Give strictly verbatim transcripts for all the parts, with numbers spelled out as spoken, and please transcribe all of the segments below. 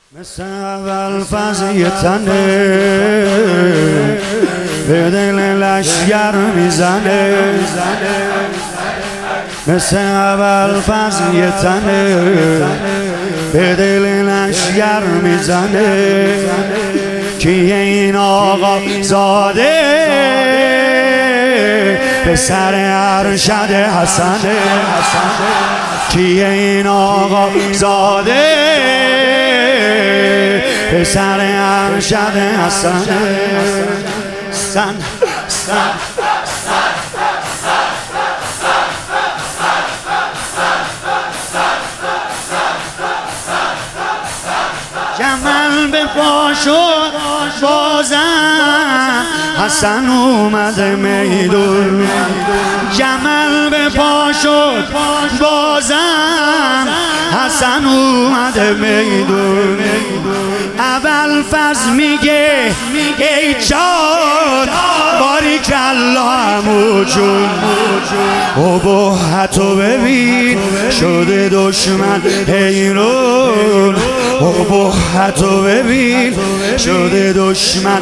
مثل اول فضی تنه به دل لشگر میزنه، مثل اول فضی تنه به دل لشگر میزنه. کیه این آقا زاده به سر ارشد حسنه؟ کیه این آقا زاده به سر ارشد حسنه؟ سن سن جمل به پا شد بازم حسن اومده میدون، جمل به پا شد بازم حسن اومده میدون. اول فضل میگه ای جان باریکالله عمو جون، ابهتو ببین شده دشمن حیرون، ابهتو ببین شده دشمن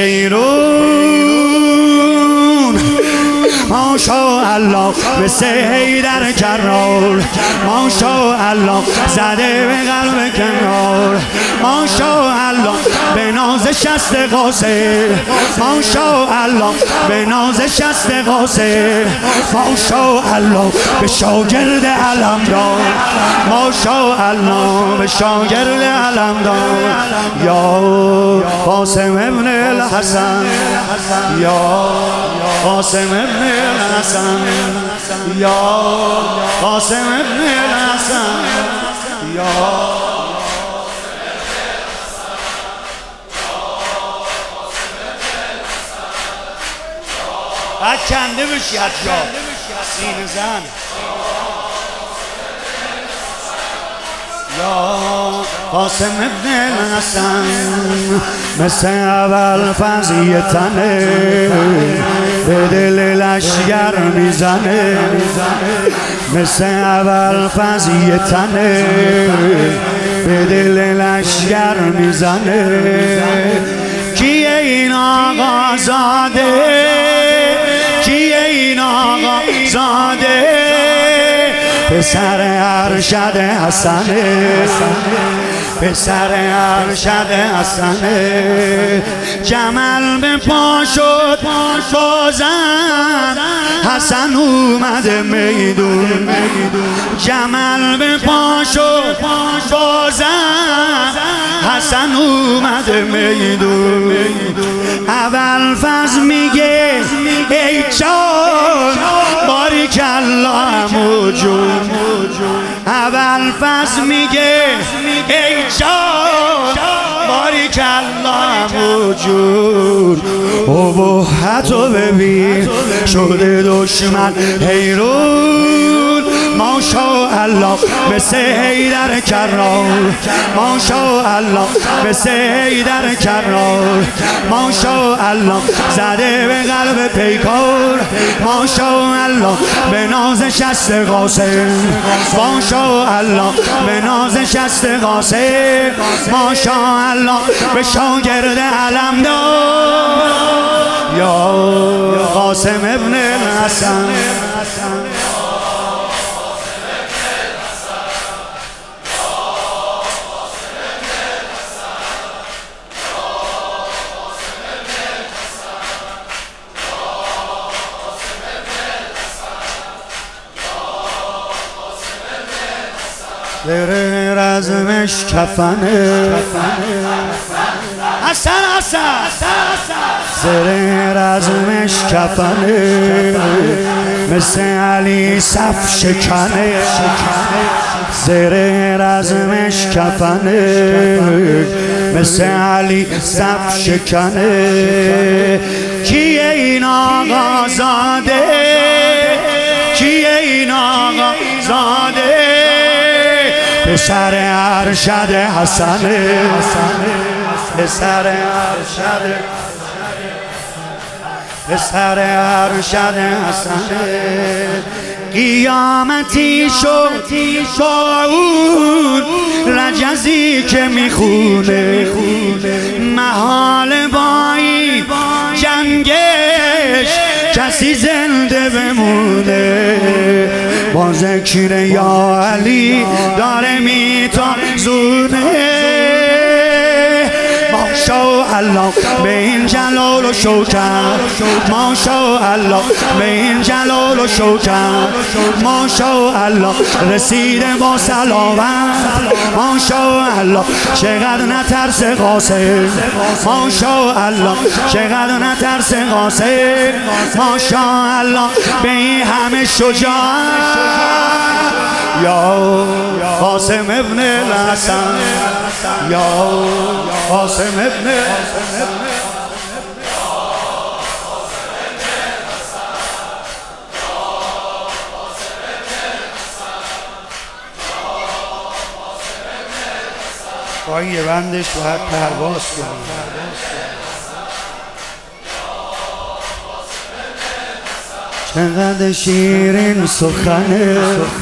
حیرون. ماشاءالله مثل حیدر کرار، ماشاءالله زده به قلب کنار، ماشاءالله به ناز شست قاصر، ماشاءالله به ناز شست قاصر، ماشاءالله به شاگرد علمدار، ماشاءالله به شاگرد علمدار. یا قاسم ابن الحسن، یا قاسم ابن الحسن، یا قاسم ابن الحسن، یا بعد کنده بشی حتی سینه زن. یا قاسم ابن الحسن مثل اول فضی تنه به دل لشگر میزنه، مثل اول فضی تنه به دل لشگر میزنه. کیه این آقا زاده، کیه این آقا زاده به سر ارشد حسنه، به سر ارشد حسنه. جمل به پا شد بازم حسن اومده میدون، جمل به پا شد بازم حسن اومده میدون. اول فضل میگه ای جان باریکالله عمو جون، اول فضل میگه ای جان باریکالله عمو جون، ابهتو ببین شده دشمن حیرون. ماشاءالله مثل حیدر کرار، ماشاءالله مثل حیدر کرار، ماشاءالله زده به قلب پیکار، ماشاءالله به ناز شست قاسم، ماشاءالله به ناز شست قاسم، ماشاءالله به شاگرد علمدار. یا قاسم ابن الحسن، زر رزمش کفنه حسن حسن، زر رزمش کفنه مثل علی صف شکنه، زر رزمش کفنه مثل علی صف شکنه. کیه این آقا زاده، کیه این آقا زاده به سر ارشد حسنه، به سر ارشد، به سر ارشد حسنه. قیامتی شد با اون رجزی که میخونه محال بایی جنگش کسی زنده بمونه با ذکر یا علی داره میتازونه ماشاءالله به این جلال و شوکت ماشاءالله به این جلال و شوکت ماشاءالله رسیده با سلامت ماشاءالله چقدر نترس قاسم ماشاءالله چقدر نترس قاسم ماشاءالله به این همه شجاعت یا قاسم ابن الحسن یا قاسم ابن با یه بندش باید پرواز کنیم چقدر شیرین سخنه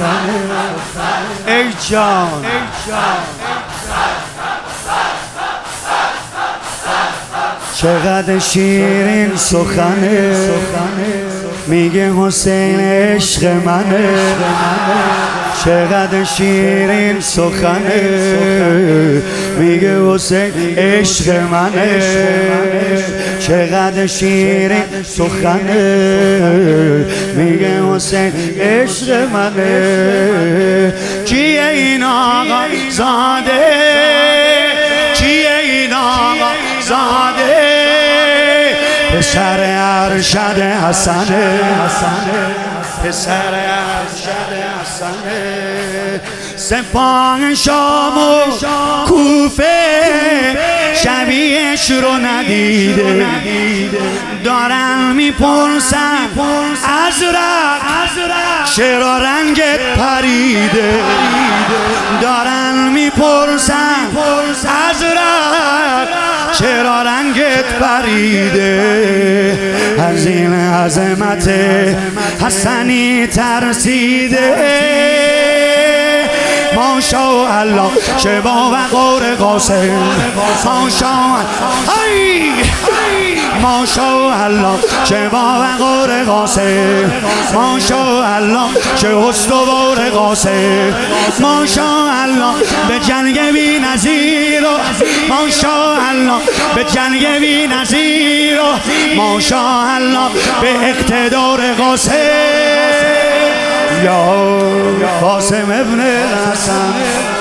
ای جان چقدر شیرین سخنه میگه حسین عشق منه چقدر شیرین سخنه میگه حسین عشق منه چقدر شیرین سخنه میگه حسین عشق منه کیه این آقا زاده کیه این آقا زاده پسر ارشد حسنه پسر ارشد حسنه سپاه شام و کوفه شبیهش رو ندیده دارن میپرسن ازرق چرا رنگت پریده دارن میپرسن ازرق چرا رنگت پریده از این عظمت حسنی ترسیده ماشاءالله چه با وقار قاسم ماشاءالله ماشاءالله چه با وقار قاسم ماشاءالله چه استوار قاسم ماشاءالله به جنگ بی نظیر ماشاءالله به جنگ بی نظیر ماشاءالله به اقتدار قاسم یا قاسم ابن الحسن